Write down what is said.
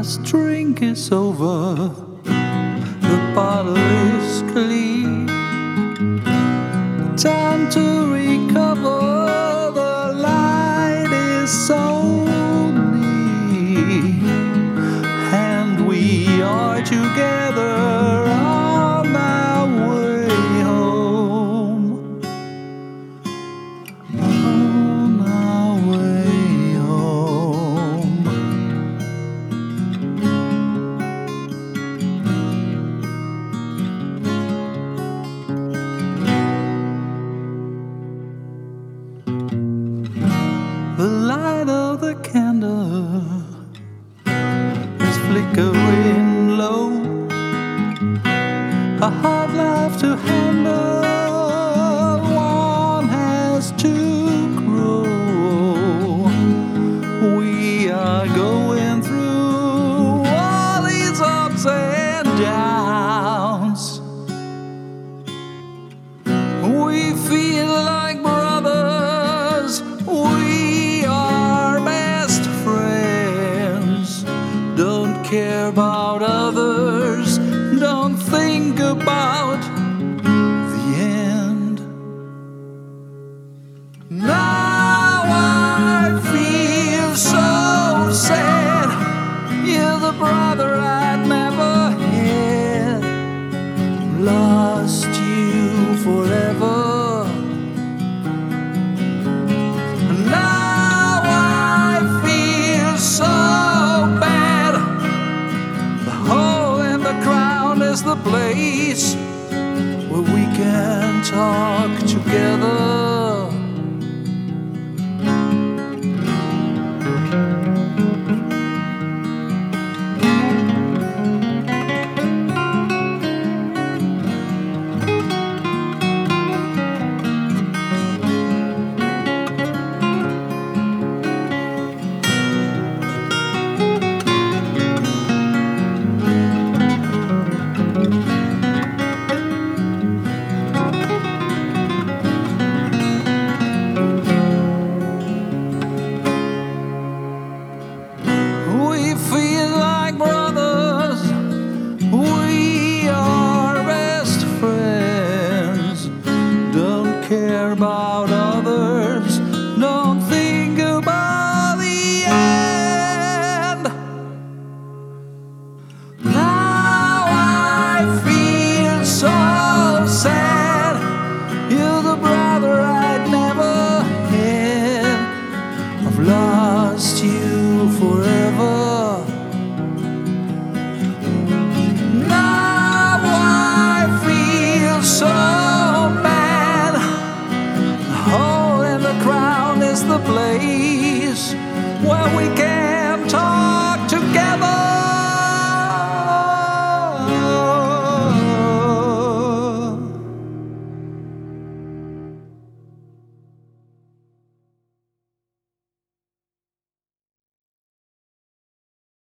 last drink is over, the bottle is clean. Time to recover, the light is so near, and we are together on our way home. On our way home. The light of the candle is flickering low, a hard life to handle, one has to grow. We are going through all these ups and downs. We feel like brothers, we are best friends. Don't care about others, don't think about the end. Now I feel so sad, you're the brother I'd never had. Lost you forever. Now I feel so bad. The hole in the ground is the place where we can talk together. We feel like brothers, we are best friends. Don't care about others, don't think about the end. Now I feel so sad, you're the brother I'd never had. I've lost you forever. Now I feel so bad. The hole in the ground is the place